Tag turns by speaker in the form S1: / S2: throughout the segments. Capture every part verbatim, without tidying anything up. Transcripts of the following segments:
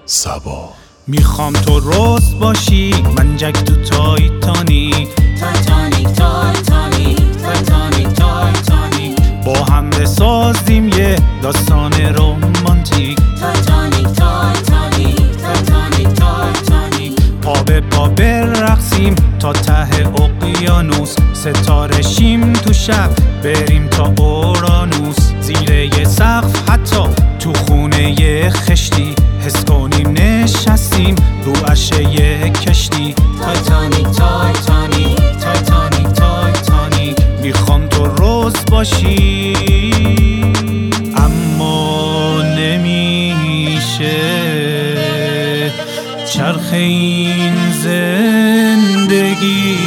S1: صبا.
S2: میخوام تو رست باشی، من جک تو تایتانی
S3: تایتانیک تایتانیک تایتانیک تایتانیک
S2: با هم بسازیم یه داستان رومانتیک
S3: تایتانیک تایتانیک تایتانیک تایتانیک
S2: پا به پا برقصیم تا ته اقیانوس، ستاره شیم تو شب بریم تا اورانوس، زیر یه سقف حتی تو خونه یه خشتی، حس کنیم نشستیم رو عرشه یه کشتی.
S3: تایتانیک تایتانیک تایتانیک تایتانیک
S2: میخوام تو روز باشی اما نمیشه، چرخ این زندگی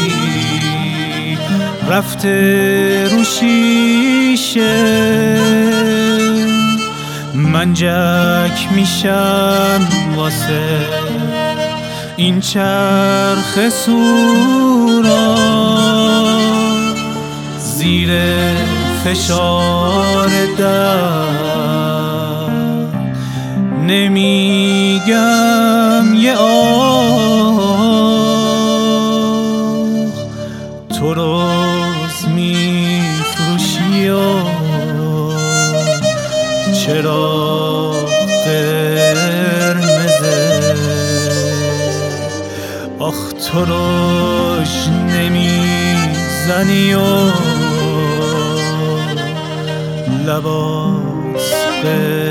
S2: رفته رو شیشه، من جک میشم واسه این چرخ سورا، زیر فشار در نمیگم یه آه، تو روز میفروشی و چرا قرمزه، آخ تو روش نمیزنی و لباس